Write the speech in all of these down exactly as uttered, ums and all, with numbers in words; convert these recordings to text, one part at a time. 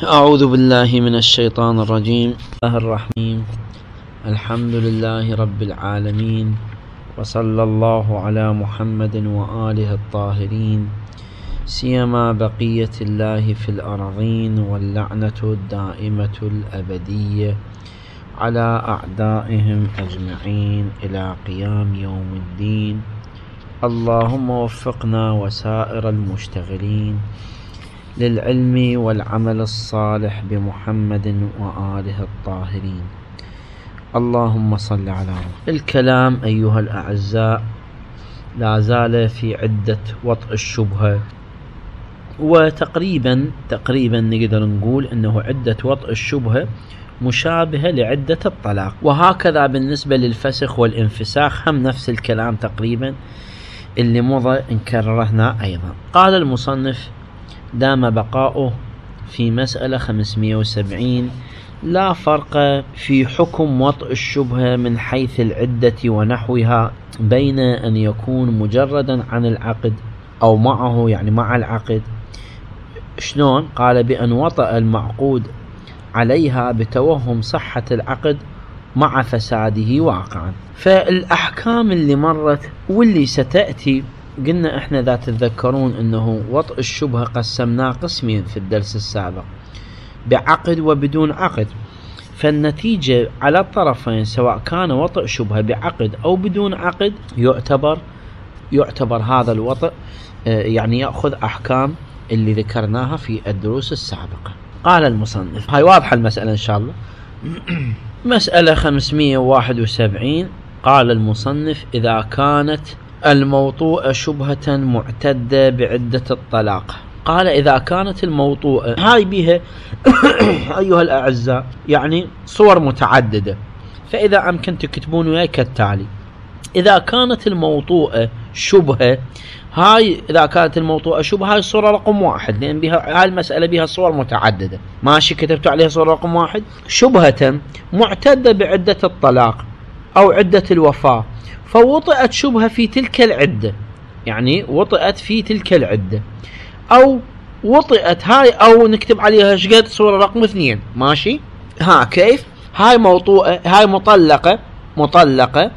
أعوذ بالله من الشيطان الرجيم. بسم الله الرحمن الحمد لله رب العالمين، وصلى الله على محمد وآله الطاهرين، سيما بقية الله في الأرضين، واللعنة الدائمة الأبدية على أعدائهم أجمعين إلى قيام يوم الدين. اللهم وفقنا وسائر المشتغلين للعلم والعمل الصالح بمحمد وآله الطاهرين. اللهم صل على محمد. الكلام أيها الأعزاء لا زال في عدة وطء الشبهة، وتقريبا تقريبا نقدر نقول أنه عدة وطء الشبهة مشابهة لعدة الطلاق، وهكذا بالنسبة للفسخ والانفساخ هم نفس الكلام تقريبا اللي مضى نكررنا أيضا. قال المصنف دام بقاؤه في مسألة خمسمائة وسبعين: لا فرق في حكم وطء الشبهة من حيث العدة ونحوها بين أن يكون مجردا عن العقد أو معه، يعني مع العقد. شلون؟ قال بأن وطأ المعقود عليها بتوهم صحة العقد مع فساده واقعا. فالأحكام اللي مرت واللي ستأتي قلنا احنا إذا تتذكرون انه وطء الشبهة قسمناه قسمين في الدرس السابق، بعقد وبدون عقد. فالنتيجة على الطرفين سواء كان وطء شبهة بعقد او بدون عقد يعتبر يعتبر هذا الوطء يعني يأخذ احكام اللي ذكرناها في الدروس السابقة. قال المصنف، هاي واضحة المسألة ان شاء الله. مسألة خمسمائة وواحد وسبعين. قال المصنف: إذا كانت الموطوءة شبهة معتدة بعدة الطلاق. قال إذا كانت الموطوءة، هاي بها أيها الأعزاء يعني صور متعددة، فإذا أمكن تكتبون وياي كالتالي: إذا كانت الموطوءة شبهة، هاي إذا كانت الموطوءة شبهة هاي صورة رقم واحد، لأن بها هاي المسألة بها صور متعددة. ماشي، كتبت عليها صورة رقم واحد. شبهة معتدة بعدة الطلاق أو عدة الوفاة، فوطئت شبهة في تلك العدة، يعني وطئت في تلك العدة، أو وطئت هاي، أو نكتب عليها شقد صورة رقم اثنين. ماشي، ها كيف؟ هاي موطوءة، هاي مطلقة مطلقة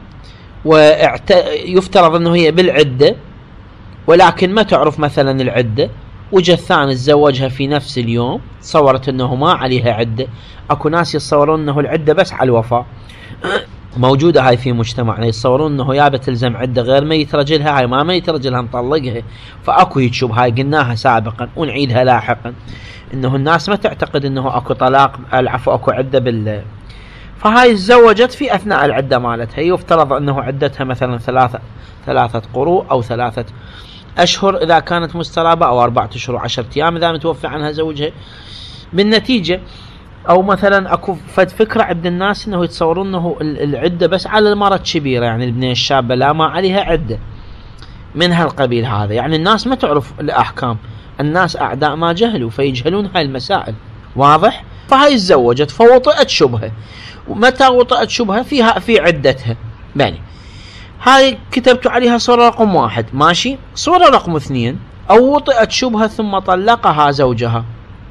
ويفترض أنه هي بالعدة، ولكن ما تعرف مثلا العدة، وجه الثاني تزوجها في نفس اليوم، صورت أنه ما عليها عدة. أكو ناس يتصورون أنه العدة بس على الوفاة، موجودة هاي في مجتمعنا، يتصورون أنه يا بتلزم عدة غير ميت رجلها، هاي ما ميت رجلها نطلقها. فأكو يتشوب، هاي قلناها سابقا ونعيدها لاحقا، أنه الناس ما تعتقد أنه أكو طلاق، العفو أكو عدة بال. فهاي تزوجت في أثناء العدة مالتها، يفترض أنه عدتها مثلا ثلاثة ثلاثة قروء أو ثلاثة أشهر إذا كانت مسترابة، أو أربعة أشهر وعشرة أيام إذا متوفى عنها زوجها. بالنتيجة أو مثلا أكو فد فكرة عند الناس أنه يتصورون أنه العدة بس على المرأة الكبيرة، يعني البنية الشابة لا ما عليها عدة من هالقبيل هذا. يعني الناس ما تعرف الأحكام، الناس أعداء ما جهلوا فيجهلون هاي المسائل. واضح؟ فهاي تزوجت فوطئت شبهة، ومتى وطئت شبهة فيها في عدتها. بني هاي كتبت عليها صورة رقم واحد. ماشي، صورة رقم اثنين: أو وطئت شبهة ثم طلقها زوجها.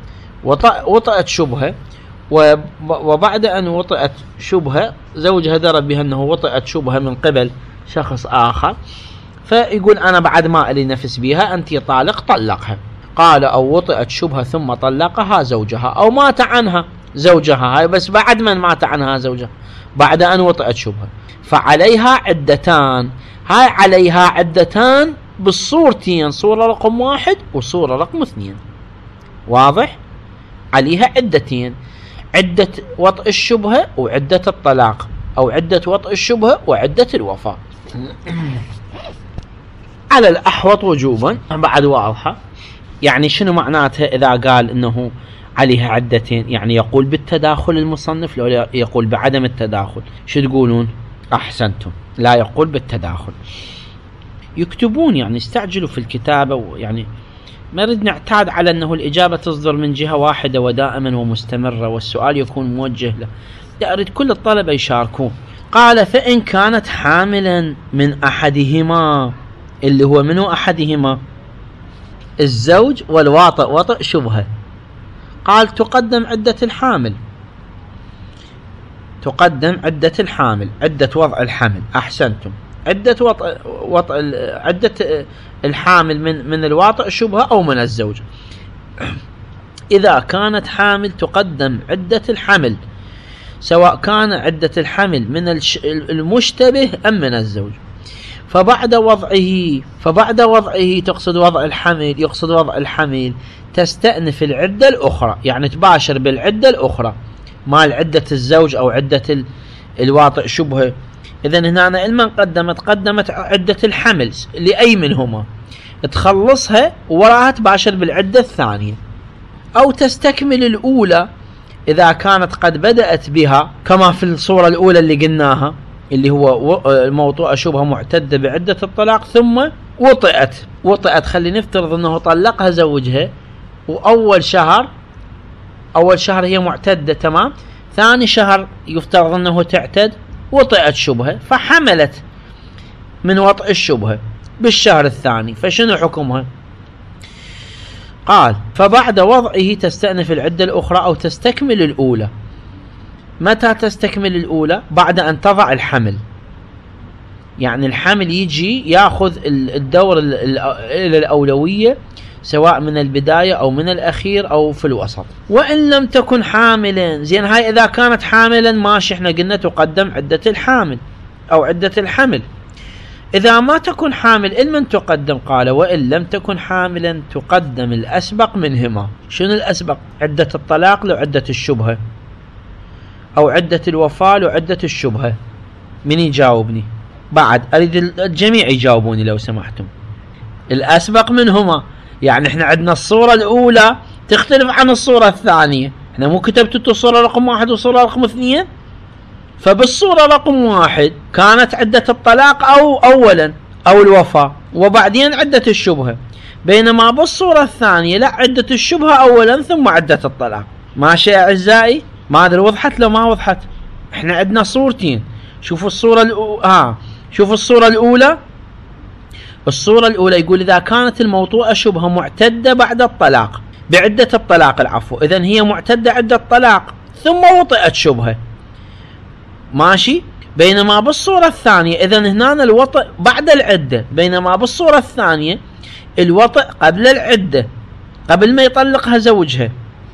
وطئت شبهة وبعد أن وطئت شبهة زوجها درى بها أنه وطئت شبهة من قبل شخص آخر، فيقول أنا بعد ما ألي نفس بها، أنت طالق، طلقها. قال: أو وطئت شبهة ثم طلقها زوجها، أو مات عنها زوجها، هاي بس بعد من مات عنها زوجها، بعد أن وطئت شبهة، فعليها عدتان. هاي عليها عدتان بالصورتين، صورة رقم واحد وصورة رقم اثنين. واضح؟ عليها عدتين: عدة وطء الشبهة وعدة الطلاق، أو عدة وطء الشبهة وعدة الوفاة. على الأحوط وجوبا، بعد واضحة. يعني شنو معناتها إذا قال إنه عليها عدتين؟ يعني يقول بالتداخل المصنف لو يقول بعدم التداخل؟ شو تقولون؟ أحسنتم، لا يقول بالتداخل. يكتبون يعني استعجلوا في الكتابة، يعني ما نريد نعتاد على أنه الإجابة تصدر من جهة واحدة ودائما ومستمرة والسؤال يكون موجه له. أريد كل الطلبة يشاركون. قال: فإن كانت حاملا من أحدهما، اللي هو منو أحدهما؟ الزوج والواطئ، وطئ شبهة. قال تقدم عدة الحامل، تقدم عدة الحامل، عدة وضع الحمل. أحسنتم. عدة وضع, وضع عدة الحامل من من الواطئ شبهة أو من الزوج. إذا كانت حامل تقدم عدة الحمل، سواء كان عدة الحمل من المشتبه أم من الزوج. فبعد وضعه فبعد وضعه تقصد وضع الحمل، يقصد وضع الحمل تستأنف العدة الأخرى، يعني تباشر بالعدة الأخرى مال عدة الزوج أو عدة الواطئ شبهة. إذن هنا علما قدمت قدمت عدة الحمل لأي منهما، تخلصها وراها تباشر بالعدة الثانية، أو تستكمل الأولى إذا كانت قد بدأت بها، كما في الصورة الأولى اللي قلناها اللي هو الموطوءة شبهة معتدة بعدة الطلاق ثم وطئت وطئت خلي نفترض أنه طلقها زوجها، وأول شهر أول شهر هي معتدة تمام، ثاني شهر يفترض أنه تعتد وطئت شبهة فحملت من وطئ الشبهة بالشهر الثاني، فشنو حكمها؟ قال فبعد وضعه تستأنف العدة الأخرى أو تستكمل الأولى. متى تستكمل الأولى؟ بعد أن تضع الحمل، يعني الحمل يجي ياخذ الدور إلى الأولوية سواء من البداية أو من الأخير أو في الوسط. وإن لم تكن حاملا، زين هاي إذا كانت حاملا ماشي، احنا قلنا تقدم عدة الحامل أو عدة الحمل. إذا ما تكن حامل إلمن تقدم؟ قال وإن لم تكن حاملا تقدم الأسبق منهما. شنو الأسبق؟ عدة الطلاق لو عدة الشبهة، أو عدة الوفاة لو عدة الشبهة. من يجاوبني؟ بعد أريد الجميع يجاوبوني لو سمحتم. الأسبق منهما، يعني احنا عندنا الصورة الأولى تختلف عن الصورة الثانية. احنا مو كتبت الصورة رقم واحد والصورة رقم اثنين؟ فبالصورة رقم واحد كانت عدة الطلاق أو أولا أو الوفاة وبعدين عدة الشبهة، بينما بالصورة الثانية لا، عدة الشبهة أولا ثم عدة الطلاق. ماشي يا أعزائي؟ ما أدري وضحت لو ما وضحت. احنا عندنا صورتين. شوفوا الصورة الأولى ها شوفوا الصورة الأولى الصورة الأولى يقول إذا كانت الموطوءة شبهة معتدة بعد الطلاق بعدة الطلاق العفو، إذن هي معتدة عدة الطلاق ثم وطئت شبهة، ماشي. بينما بالصورة الثانية إذن هنا الوطئ بعد العدة، بينما بالصورة الثانية الوطئ قبل العدة، قبل ما يطلقها زوجها.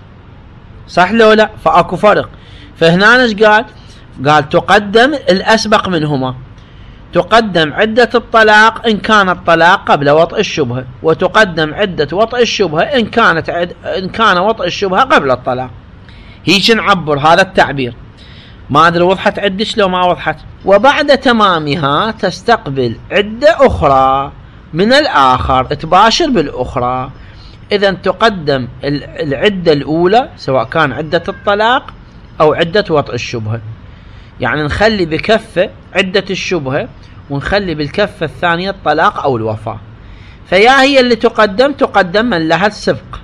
صح لو لا؟ فأكو فرق. فهنا ايش قال؟ قال تقدم الأسبق منهما، تقدم عدة الطلاق إن كان الطلاق قبل وطئ الشبهة، وتقدم عدة وطئ الشبهة إن كانت عد... إن كان وطئ الشبهة قبل الطلاق. هيك نعبر هذا التعبير. ما أدري وضحت عدش لو ما وضحت. وبعد تمامها تستقبل عدة أخرى من الآخر تباشر بالأخرى. إذا تقدم العدة الأولى سواء كان عدة الطلاق أو عدة وطئ الشبهة، يعني نخلي بكفة عدة الشبهة ونخلي بالكفة الثانية الطلاق أو الوفاة. فيا هي اللي تقدم تقدم من لها السبق.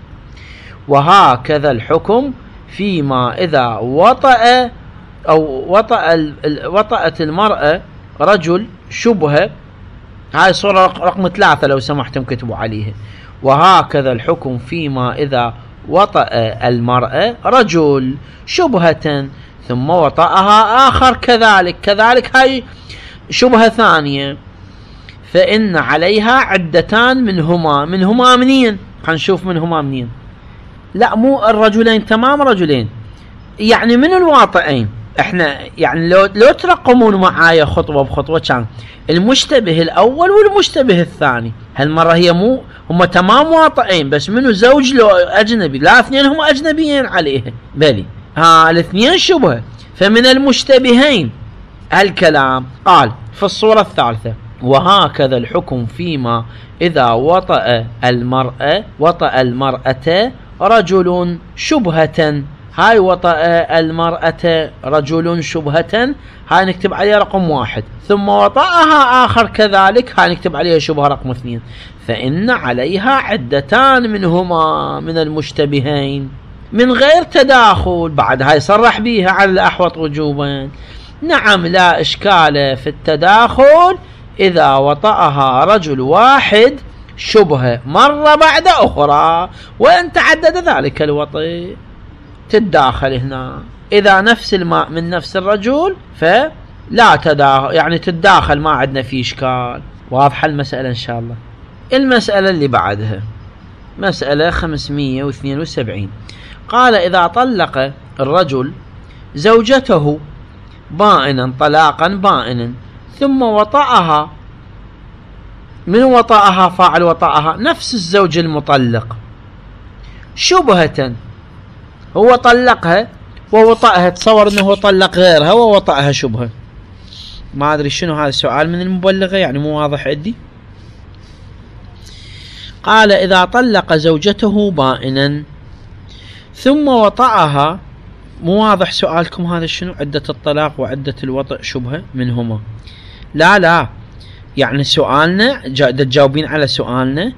وهكذا الحكم فيما إذا وطأ أو وطأ وطأت المرأة رجل شبهة. هاي صورة رقم ثلاثة لو سمحتم كتبوا عليها. وهكذا الحكم فيما إذا وطأ المرأة رجل شبهة ثم وطأها آخر كذلك كذلك هاي شبهة ثانية، فإن عليها عدتان منهما. منهما منين؟ هنشوف منهما منين. لا مو الرجلين، تمام رجلين، يعني من الواطئين. احنا يعني لو لو ترقمون معايا خطوة بخطوة كان المشتبه الأول والمشتبه الثاني. هالمرة هي مو هم تمام واطئين، بس منو زوج لو أجنبي؟ لا اثنين هم أجنبيين عليه، بلي ها الاثنين شبهة. فمن المشتبهين الكلام. قال في الصورة الثالثة وهكذا الحكم فيما إذا وطأ المرأة وطأ المرأة رجل شبهة. هاي وطأ المرأة رجل شبهة، هاي نكتب عليها رقم واحد. ثم وطأها آخر كذلك، هاي نكتب عليها شبهة رقم اثنين. فإن عليها عدتان منهما من المشتبهين من غير تداخل. بعد هاي صرح بيها على الأحوط وجوبا. نعم لا إشكال في التداخل إذا وطأها رجل واحد شبهة مرة بعد أخرى وإن تعدد ذلك الوطئ تتداخل هنا. إذا نفس الماء من نفس الرجل فلا تداخل، يعني تتداخل، ما عندنا فيه إشكال. واضحة المسألة إن شاء الله. المسألة اللي بعدها مسألة خمسمائة واثنين وسبعين. قال إذا طلق الرجل زوجته بائنا طلاقا بائنا ثم وطأها، من وطأها فاعل وطأها نفس الزوج المطلق شبهة، هو طلقها ووطأها، تصور انه طلق غيرها ووطأها شبهة. ما ادري شنو هذا السؤال من المبلغة، يعني مو واضح عندي. قال إذا طلق زوجته بائنا ثم وطأها، مو واضح سؤالكم هذا شنو؟ عدة الطلاق وعدة الوطأ شبهة منهما. لا لا، يعني سؤالنا تجاوبين على سؤالنا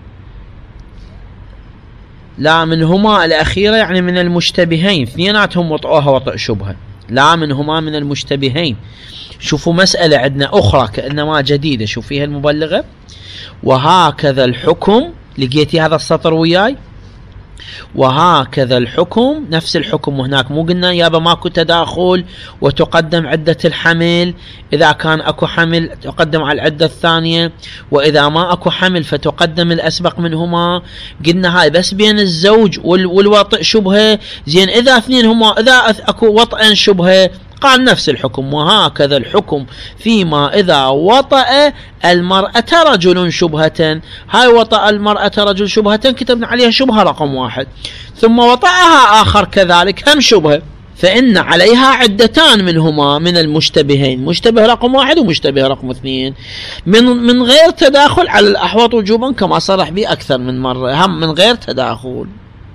لا منهما الأخيرة، يعني من المشتبهين، اثنيناتهم وطئوها وطئ شبهة. لا منهما من المشتبهين. شوفوا مسألة عندنا أخرى كأنما جديدة، شوف فيها المبلغة. وهكذا الحكم، لقيتي هذا السطر وياي؟ وهكذا الحكم، نفس الحكم. وهناك مو قلنا يابا ماكو تداخل وتقدم عدة الحمل، إذا كان أكو حمل تقدم على العدة الثانية، وإذا ما أكو حمل فتقدم الأسبق منهما. قلنا هاي بس بين الزوج والوطئ شبهة. زين إذا اثنين هما، إذا أكو وطئا شبهة، قال نفس الحكم. وهكذا الحكم فيما إذا وطأ المرأة رجل شبهة. هاي وطأ المرأة رجل شبهة كتبنا عليها شبهة رقم واحد، ثم وطأها آخر كذلك هم شبهة، فإن عليها عدتان منهما من المشتبهين، مشتبه رقم واحد ومشتبه رقم اثنين، من من غير تداخل على الأحوط وجوبا كما صرح به أكثر من مرة، هم من غير تداخل.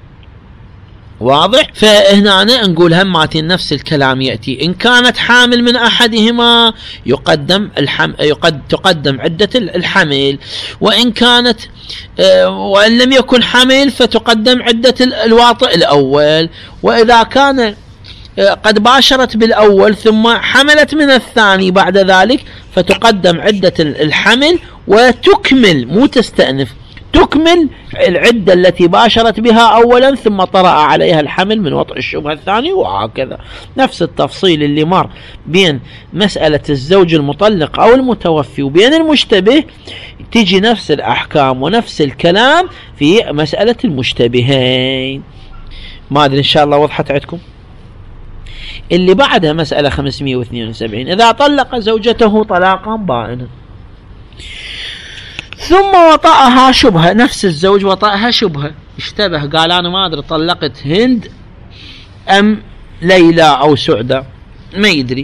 واضح؟ فهنا نقول هماتين نفس الكلام يأتي. إن كانت حامل من أحدهما يقدم الحم... يقد... تقدم عدة الحمل، وإن كانت آه وإن لم يكن حمل فتقدم عدة الواطئ الأول، وإذا كان آه قد باشرت بالأول ثم حملت من الثاني بعد ذلك فتقدم عدة الحمل وتكمل، مو تستأنف، تكمل العدة التي باشرت بها أولا ثم طرأ عليها الحمل من وطئ الشبهة الثاني. وهكذا نفس التفصيل اللي مر بين مسألة الزوج المطلق أو المتوفي وبين المشتبه، تيجي نفس الأحكام ونفس الكلام في مسألة المشتبهين. ما أدري إن شاء الله وضحت عندكم. اللي بعدها مسألة خمسمائة واثنين وسبعين. إذا طلق زوجته طلاقا بائنا ثم وطأها شبهة، نفس الزوج وطأها شبهة، اشتبه، قال أنا ما أدري طلقت هند أم ليلى أو سعدة، ما يدري،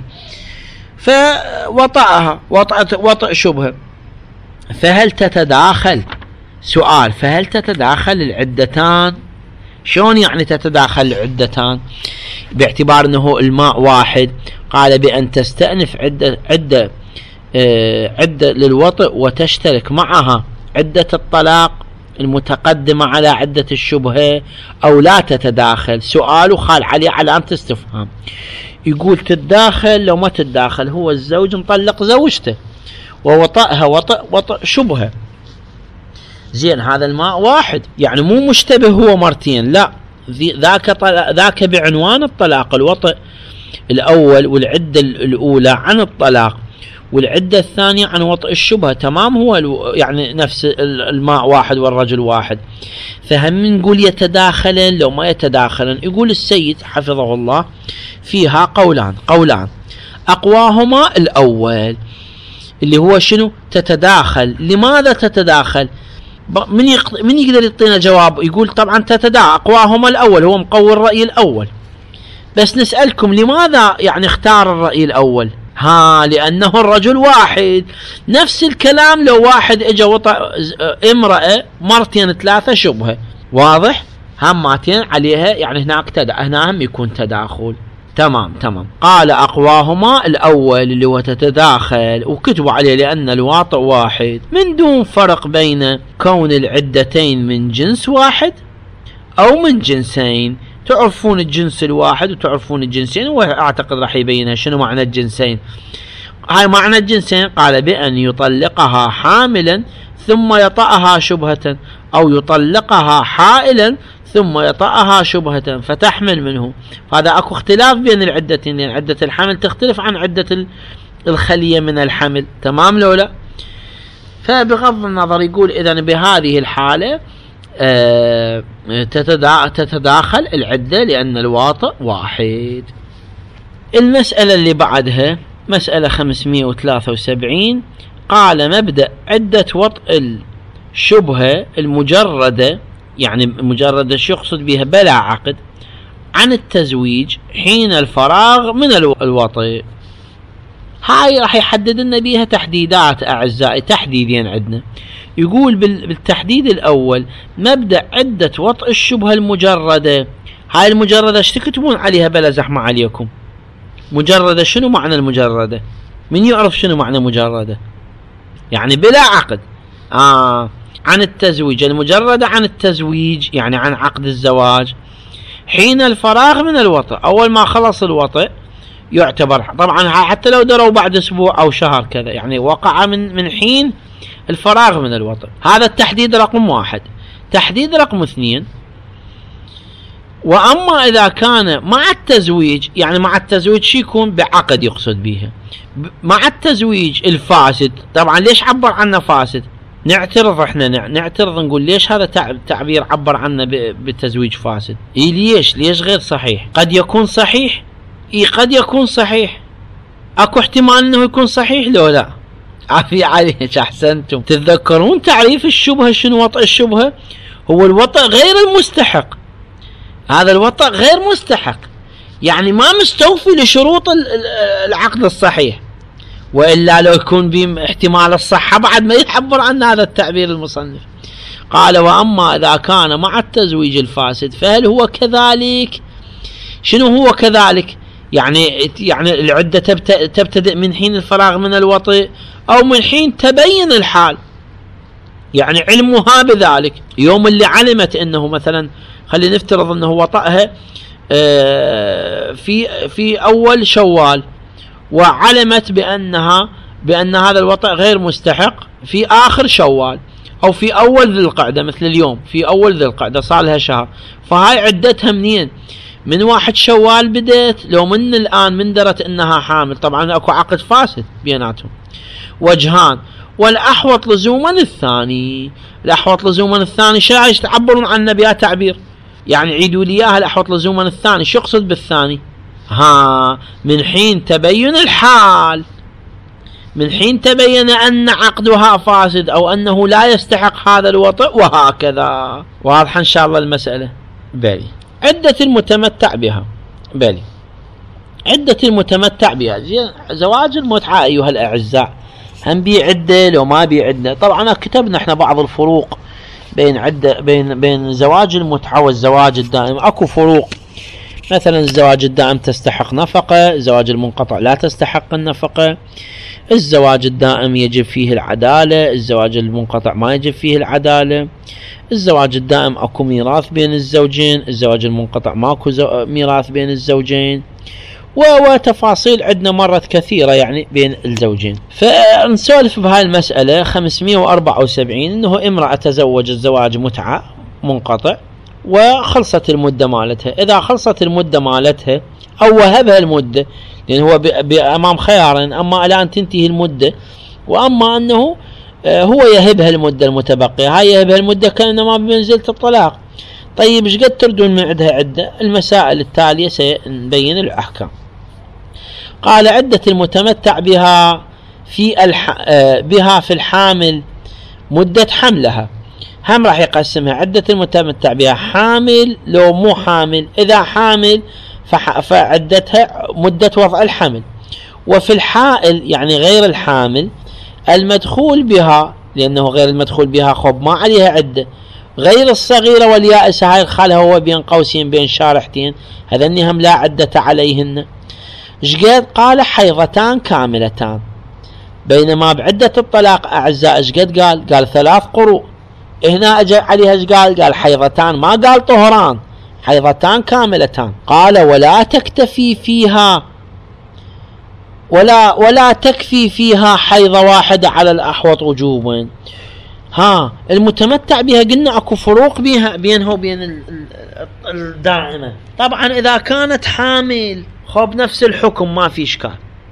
فوطأها وطأ شبهة. فهل تتداخل؟ سؤال، فهل تتداخل العدتان؟ شلون يعني تتداخل العدتان؟ باعتبار أنه الماء واحد. قال بأن تستأنف عدة عدة عدة للوطئ وتشترك معها عدة الطلاق المتقدمة على عدة الشبهة، أو لا تتداخل. سؤال خال عليه علامة استفهام. يقول تتداخل لو ما تتداخل. هو الزوج مطلق زوجته ووطئها وطئ وطئ شبهة، زين هذا الماء واحد، يعني مو مشتبه هو مرتين، لا، ذاك ذاك بعنوان الطلاق، الوطئ الأول والعدة الأولى عن الطلاق والعدة الثانية عن وطئ الشبهة، تمام، هو يعني نفس الماء واحد والرجل واحد. فهم نقول يتداخلن لو ما يتداخلن. يقول السيد حفظه الله فيها قولان قولان أقواهما الأول اللي هو شنو؟ تتداخل. لماذا تتداخل؟ من يقدر من يقدر يعطينا جواب؟ يقول طبعا تتداخل، أقواهما الأول، هو مقوي الرأي الأول. بس نسألكم لماذا يعني اختار الرأي الأول؟ ها، لأنه الرجل واحد. نفس الكلام لو واحد اجى وطأ امرأة مرتين ثلاثة شبهة، واضح؟ هماتين عليها، يعني هناك تدع هنا هم يكون تداخل. تمام تمام. قال أقواهما الأول اللي هو تتداخل، وكتبوا عليه لأن الواطئ واحد، من دون فرق بين كون العدتين من جنس واحد أو من جنسين. تعرفون الجنس الواحد وتعرفون الجنسين، وأعتقد راح يبينها شنو معنى الجنسين. هاي معنى الجنسين. قال بأن يطلقها حاملا ثم يطأها شبهة، أو يطلقها حائلا ثم يطأها شبهة فتحمل منه. هذا أكو اختلاف بين العدتين، لأن عدة الحمل تختلف عن عدة الخلية من الحمل، تمام لو لا؟ فبغض النظر يقول إذن بهذه الحالة آه تتداخل العدة لأن الواطئ واحد. المسألة اللي بعدها مسألة خمسمائة وثلاثة وسبعين. قال مبدأ عدة وطء الشبهة المجردة، يعني مجردة شو يقصد بها؟ بلا عقد، عن التزويج حين الفراغ من الوطء. هاي راح يحدد لنا بيها تحديدات أعزائي، تحديدين عندنا. يقول بالتحديد الأول مبدأ عدة وطء الشبهة المجردة. هاي المجردة ايش تكتبون عليها بلا زحمة عليكم؟ مجردة شنو معنى المجردة؟ من يعرف شنو معنى مجردة؟ يعني بلا عقد. آه عن التزويج، المجردة عن التزويج يعني عن عقد الزواج حين الفراغ من الوطء. أول ما خلص الوطء يعتبر، طبعا حتى لو دروا بعد أسبوع أو شهر كذا، يعني وقع من من حين الفراغ من الوطء. هذا التحديد رقم واحد. تحديد رقم اثنين، وأما إذا كان مع التزويج، يعني مع التزويج شي يكون بعقد يقصد بيها. مع التزويج الفاسد، طبعا ليش عبر عنه فاسد؟ نعترض احنا نعترض نقول ليش هذا تعبير عبر عنه بالتزويج فاسد؟ إيه ليش؟ ليش غير صحيح؟ قد يكون صحيح، إيه قد يكون صحيح، اكو احتمال انه يكون صحيح لو لا. عافية عليك، احسنتم. تتذكرون تعريف الشبهة شنو؟ وطء الشبهة هو الوطء غير المستحق. هذا الوطء غير مستحق، يعني ما مستوفي لشروط العقد الصحيح، وإلا لو يكون به احتمال الصحة بعد ما يتعبر عن هذا التعبير المصنف. قال وأما إذا كان مع التزويج الفاسد فهل هو كذلك؟ شنو هو كذلك؟ يعني يعني العدة تبتدئ من حين الفراغ من الوطء أو من حين تبين الحال، يعني علمها بذلك. يوم اللي علمت أنه مثلا، خلينا نفترض أنه وطأها في في أول شوال، وعلمت بأنها بأن هذا الوطء غير مستحق في آخر شوال أو في أول ذي القعدة، مثل اليوم في أول ذي القعدة صار لها شهر، فهاي عدتها منين؟ من واحد شوال بدأت، لو من الآن من درت أنها حامل. طبعا أكو عقد فاسد بيناتهم. وجهان، والأحوط لزوما الثاني. الأحوط لزوما الثاني شو تعبرون عنه بها تعبير؟ يعني عيدوا لي إياها. الأحوط لزوما الثاني شو يقصد بالثاني؟ ها من حين تبين الحال، من حين تبين أن عقدها فاسد أو أنه لا يستحق هذا الوطء، وهكذا. واضح إن شاء الله المسألة؟ بلي. عدة المتمتع بها. بلي. عدة المتمتع بها زواج المتعة أيها الأعزاء، هم بي عدة لو ما بي عدة. طبعا كتبنا احنا بعض الفروق بين عدة بين بين زواج المتعة والزواج الدائم. اكو فروق، مثلا الزواج الدائم تستحق نفقة، الزواج المنقطع لا تستحق النفقة. الزواج الدائم يجب فيه العدالة، الزواج المنقطع ما يجب فيه العدالة. الزواج الدائم اكو ميراث بين الزوجين، الزواج المنقطع ماكو ميراث بين الزوجين، وتفاصيل عندنا مرت كثيرة يعني بين الزوجين. فنسولف بهاي المسألة خمسمائة وأربعة وسبعين. انه امرأة تزوجت زواج متعة منقطع وخلصت المدة مالتها. اذا خلصت المدة مالتها او وهبها المدة، لان هو بامام خيارين، اما الان تنتهي المدة، واما انه هو يهبها المدة المتبقية. هاي يهبها المدة كأنما بمنزلة الطلاق. طيب ايش قد تردون من عندها عدة؟ المسائل التالية سنبين الأحكام. قال عدة المتمتع بها في الح... بها في الحامل مدة حملها. هم راح يقسمها عدة المتمتع بها حامل لو مو حامل. إذا حامل فح... فعدتها مدة وضع الحمل. وفي الحائل يعني غير الحامل المدخول بها، لأنه غير المدخول بها خب ما عليها عدة. غير الصغيرة واليائسة، هاي الخالة هو بين قوسين بين شارحتين، هذني هم لا عدة عليهن. شقد؟ قال حيضتان كاملتان. بينما بعدة الطلاق أعزاء شقد قال؟ قال ثلاث قروء. هنا أجى عليها ايش قال؟ قال حيضتان، ما قال طهران، حيضتان كاملتان. قال ولا تكتفي فيها ولا ولا تكفي فيها حيضة واحدة على الأحوط وجوبا. ها المتمتع بها قلنا اكو فروق بيها بينها وبين الدائمة. طبعا اذا كانت حامل خب نفس الحكم ما في اشكال،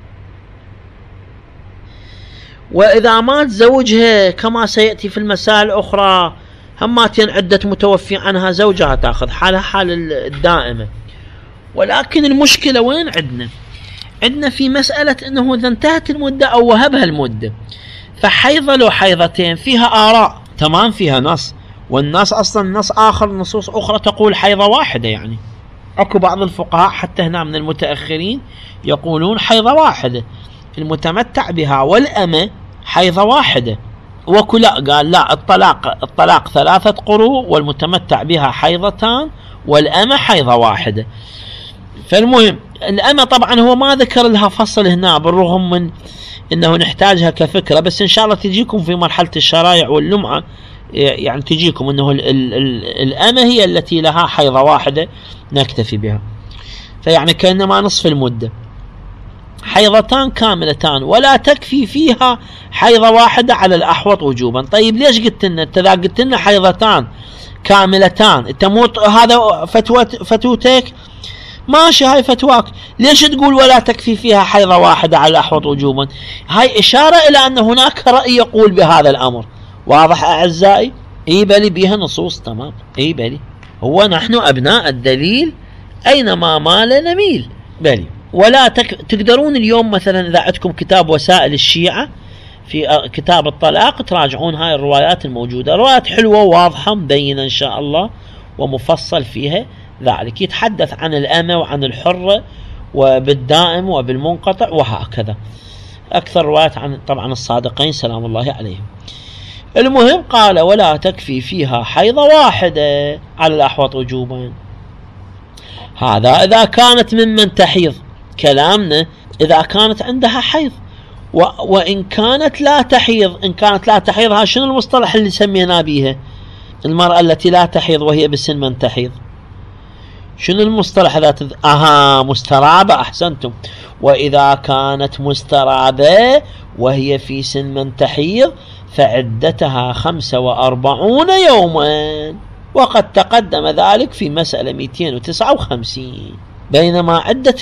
واذا مات زوجها كما سيأتي في المسائل الاخرى هماتين عدة متوفي عنها زوجها تاخذ حالها حال الدائمة. ولكن المشكلة وين عندنا؟ عندنا في مسألة انه اذا انتهت المدة او وهبها المدة، فحيضة لو حيضتين فيها آراء، تمام، فيها نص، والنص أصلا نص آخر نصوص أخرى تقول حيضة واحدة. يعني أكو بعض الفقهاء حتى هنا من المتأخرين يقولون حيضة واحدة المتمتع بها، والأمة حيضة واحدة. وكلا قال لا، الطلاق الطلاق ثلاثة قروء والمتمتع بها حيضتان والأمة حيضة واحدة. فالمهم الأمة طبعا هو ما ذكر لها فصل هنا بالرغم من انه نحتاجها كفكرة، بس ان شاء الله تجيكم في مرحلة الشرائع واللمعة، يعني تجيكم انه ال ال ال الأمة هي التي لها حيضة واحدة نكتفي بها، فيعني كأنما نصف المدة، حيضتان كاملتان ولا تكفي فيها حيضة واحدة على الأحوط وجوبا. طيب ليش قلت لنا انت؟ اذا قلت لنا حيضتان كاملتان تموت، هذا فتوى فتوتك ماشي، هاي فتواك، ليش تقول ولا تكفي فيها حيضة واحدة على الأحوط وجوبا؟ هاي إشارة إلى أن هناك رأي يقول بهذا الأمر. واضح أعزائي؟ إي بلي بيها نصوص، تمام، إي بلي، هو نحن أبناء الدليل أينما مال نميل. بلي ولا تك... تقدرون اليوم مثلا إذا عندكم كتاب وسائل الشيعة في كتاب الطلاق تراجعون هاي الروايات الموجودة، روايات حلوة واضحة مبينة إن شاء الله ومفصل فيها ذلك، يتحدث عن الأمة وعن الحرة وبالدائم وبالمنقطع وهكذا. أكثر روايات عن طبعا الصادقين سلام الله عليهم. المهم قال ولا تكفي فيها حيضة واحدة على الأحوط وجوبا. هذا إذا كانت ممن تحيض، كلامنا إذا كانت عندها حيض، و وإن كانت لا تحيض. إن كانت لا تحيض، ها شنو المصطلح اللي سمينا بيها المرأة التي لا تحيض وهي بسن من تحيض؟ شنو المصطلح ذات؟ اها مسترابة، احسنتم. واذا كانت مسترابة وهي في سن من تحيض فعدتها خمسة واربعون يوما، وقد تقدم ذلك في مسألة مئتين وتسعة وخمسين. بينما عدة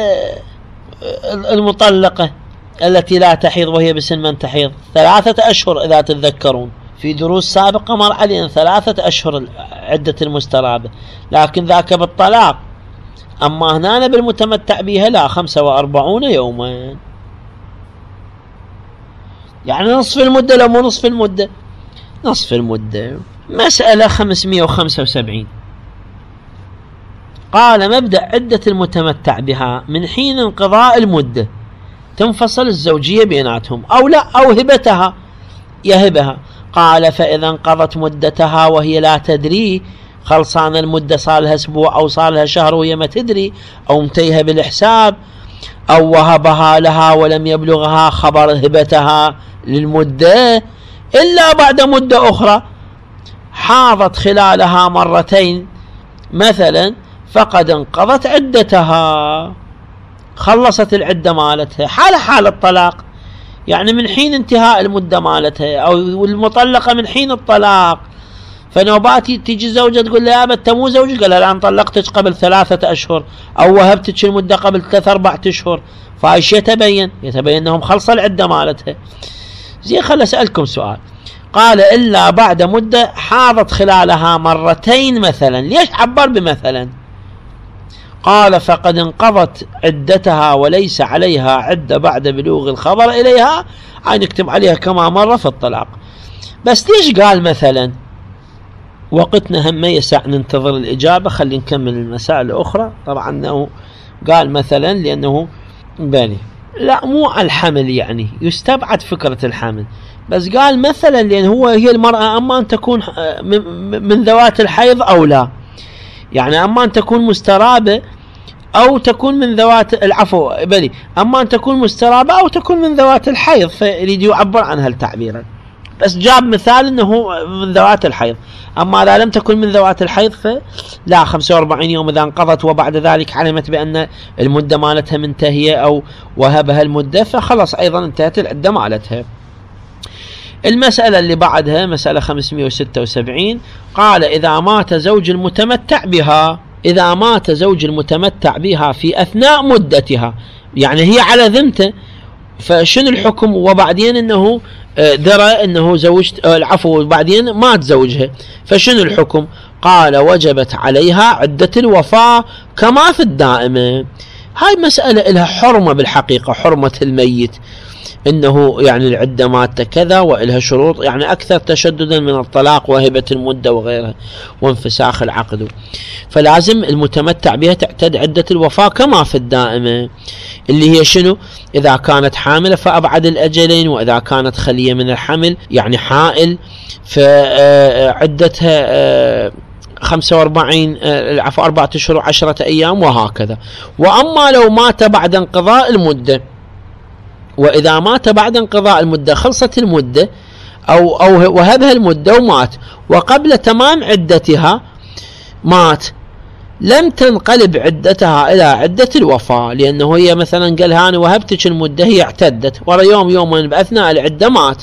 المطلقة التي لا تحيض وهي بسن من تحيض ثلاثة اشهر اذا تتذكرون، في دروس سابقة مر علينا ثلاثة أشهر عدة المسترابة، لكن ذاك بالطلاق. أما هنا بالمتمتع بها لا، خمسة وأربعون يوما، يعني نصف المدة. لو مو نصف المدة، نصف المدة. مسألة خمسمائة وخمسة وسبعين قال مبدأ عدة المتمتع بها من حين انقضاء المدة تنفصل الزوجية بيناتهم أو لا، أو هبتها يهبها. قال فإذا انقضت مدتها وهي لا تدري، خلصان المدة صار لها اسبوع او صار لها شهر وهي ما تدري، او متيها بالحساب، او وهبها لها ولم يبلغها خبر هبتها للمدة الا بعد مدة اخرى، حاضت خلالها مرتين مثلا، فقد انقضت عدتها، خلصت العدة مالتها، حال حال الطلاق، يعني من حين انتهاء المدة مالتها، او المطلقة من حين الطلاق. فنوباتي تيجي زوجة تقول لها يا انت مو زوجي، قال الان طلقتك قبل ثلاثة اشهر او وهبتك المدة قبل ثلاثة اربعة اشهر، فايش يتبين؟ يتبين انهم خلص العدة مالتها. زي خل اسألكم سؤال، قال الا بعد مدة حاضت خلالها مرتين مثلا، ليش عبر بمثلا؟ قال فقد انقضت عدتها وليس عليها عدة بعد بلوغ الخبر إليها، عين نكتب عليها كما مر في الطلاق. بس ليش قال مثلا؟ وقتنا هم ما يسع ننتظر الإجابة، خلي نكمل المسائل الأخرى. طبعا أنه قال مثلا لأنه بالي لا مو على الحمل، يعني يستبعد فكرة الحمل، بس قال مثلا لأن هو هي المرأة أما أن تكون من ذوات الحيض أو لا، يعني أما أن تكون مسترابة أو تكون من ذوات العفو بلي أما أن تكون مسترابة أو تكون من ذوات الحيض، فيريد يعبر عنها التعبيرا. بس جاب مثال أنه من ذوات الحيض. أما إذا لم تكن من ذوات الحيض فلا، خمسة وأربعين يوم إذا انقضت وبعد ذلك علمت بأن المدة مالتها منتهية أو وهبها المدة فخلص أيضا انتهت العدة مالتها. المسألة اللي بعدها مسألة خمسمائة وستة وسبعين، قال إذا مات زوج المتمتع بها، إذا مات زوج المتمتع بها في أثناء مدتها، يعني هي على ذمته، فشنو الحكم؟ وبعدين انه درى انه زوجت العفو وبعدين مات زوجها، فشنو الحكم؟ قال وجبت عليها عدة الوفاة كما في الدائمة. هاي مسألة لها حرمة بالحقيقة، حرمة الميت، انه يعني العدة مات كذا وإلها شروط يعني اكثر تشددا من الطلاق وهبة المدة وغيرها وانفساخ العقد. فلازم المتمتع بها تعتد عدة الوفاة كما في الدائمة، اللي هي شنو؟ إذا كانت حاملة فأبعد الأجلين، وإذا كانت خلية من الحمل يعني حائل فعدتها خمسة وأربعين العفو أربعة أشهر وعشرة أيام وهكذا. وأما لو مات بعد انقضاء المدة، وإذا مات بعد انقضاء المدة خلصت المدة أو أو وهبها المدة ومات وقبل تمام عدتها مات، لم تنقلب عدتها إلى عدة الوفاة، لأنه هي مثلا قال أنا وهبتك المدة، هي اعتدت ورا يوم يومين بأثناء العدة مات،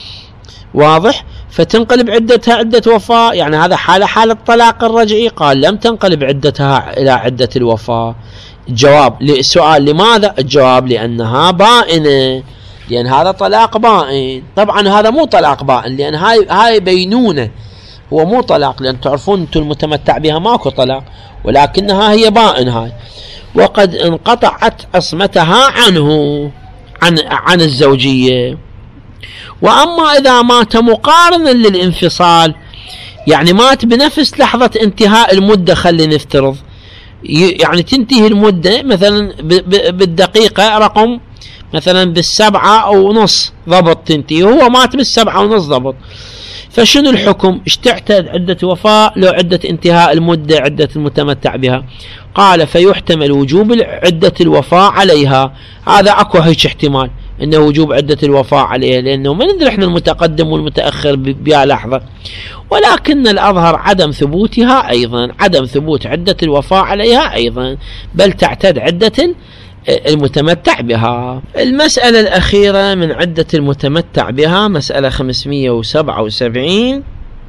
واضح؟ فتنقلب عدتها عدة وفاة، يعني هذا حالة حالة الطلاق الرجعي. قال لم تنقلب عدتها إلى عدة الوفاة. الجواب للسؤال لماذا؟ الجواب لأنها بائنة، لأن هذا طلاق بائن. طبعا هذا مو طلاق بائن، لأن هاي هاي بينونة، هو مو طلاق، لأن تعرفون أنتم المتمتع بها ماكو طلاق، ولكنها هي بائن هاي، وقد انقطعت عصمتها عنه عن عن الزوجية. وأما إذا مات مقارنا للانفصال، يعني مات بنفس لحظة انتهاء المدة، خلي نفترض يعني تنتهي المدة مثلا بالدقيقة رقم مثلا بالسبعة أو نص ضبط تنتهي، هو مات بالسبعة ونص ضبط، فشنو الحكم؟ اشتعتد عدة وفاة لو عدة انتهاء المدة عدة المتمتع بها؟ قال فيحتمل وجوب عدة الوفاة عليها. هذا اكو هيك احتمال انه وجوب عدة الوفاة عليها، لانه ما ندري احنا المتقدم والمتأخر بها لحظة، ولكن الأظهر عدم ثبوتها أيضا، عدم ثبوت عدة الوفاة عليها أيضا، بل تعتد عدة المتمتع بها. المسألة الأخيرة من عدة المتمتع بها مسألة خمسمائة وسبعة وسبعين،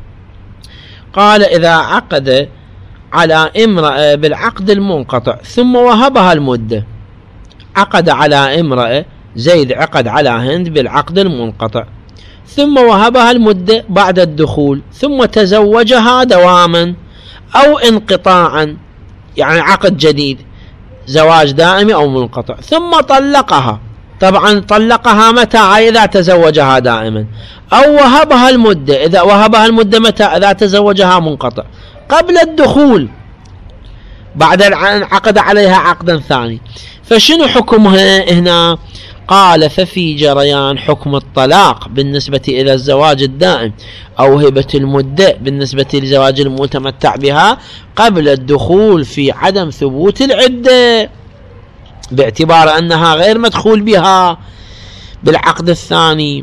قال إذا عقد على امرأة بالعقد المنقطع ثم وهبها المدة، عقد على امرأة، زيد عقد على هند بالعقد المنقطع ثم وهبها المدة بعد الدخول، ثم تزوجها دواما أو انقطاعا، يعني عقد جديد زواج دائمي أو منقطع، ثم طلقها. طبعا طلقها متى؟ إذا تزوجها دائما، أو وهبها المدة. إذا وهبها المدة متى؟ إذا تزوجها منقطع قبل الدخول، بعد أن عقد عليها عقدا ثاني. فشنو حكمها هنا؟ قال ففي جريان حكم الطلاق بالنسبة إلى الزواج الدائم أو هبة المدة بالنسبة لزواج المتمتع بها قبل الدخول في عدم ثبوت العدة، باعتبار أنها غير مدخول بها بالعقد الثاني،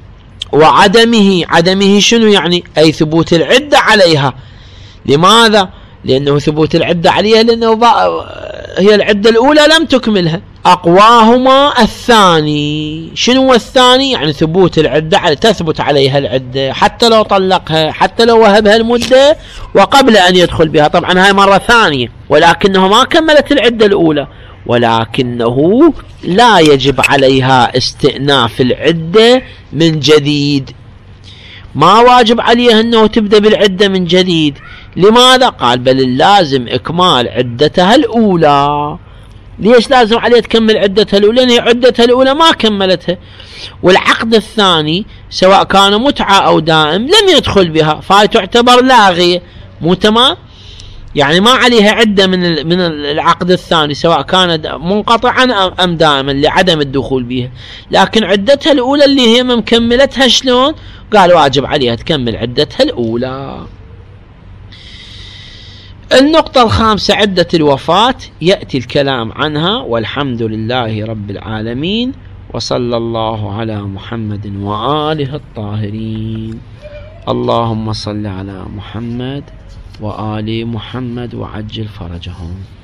وعدمه عدمه شنو يعني؟ أي ثبوت العدة عليها. لماذا؟ لأنه ثبوت العدة عليها لأنه هي العدة الأولى لم تكملها. أقواهما الثاني. شنو الثاني؟ يعني ثبوت العدة، على تثبت عليها العدة حتى لو طلقها، حتى لو وهبها المدة وقبل أن يدخل بها. طبعا هاي مرة ثانية، ولكنه ما كملت العدة الأولى، ولكنه لا يجب عليها استئناف العدة من جديد، ما واجب عليها أنه تبدأ بالعدة من جديد. لماذا؟ قال بل اللازم إكمال عدتها الأولى. ليش لازم عليها تكمل عدتها الأولى؟ لأن عدتها الأولى ما كملتها، والعقد الثاني سواء كان متعة أو دائم لم يدخل بها، فهي تعتبر لاغية، مو تمام؟ يعني ما عليها عدة من من العقد الثاني سواء كان منقطعا أم دائما لعدم الدخول بها، لكن عدتها الأولى اللي هي مكملتها شلون؟ قال واجب عليها تكمل عدتها الأولى. النقطة الخامسة عدة الوفاة، يأتي الكلام عنها، والحمد لله رب العالمين، وصلى الله على محمد وآله الطاهرين. اللهم صل على محمد وآل محمد وعجل فرجهم.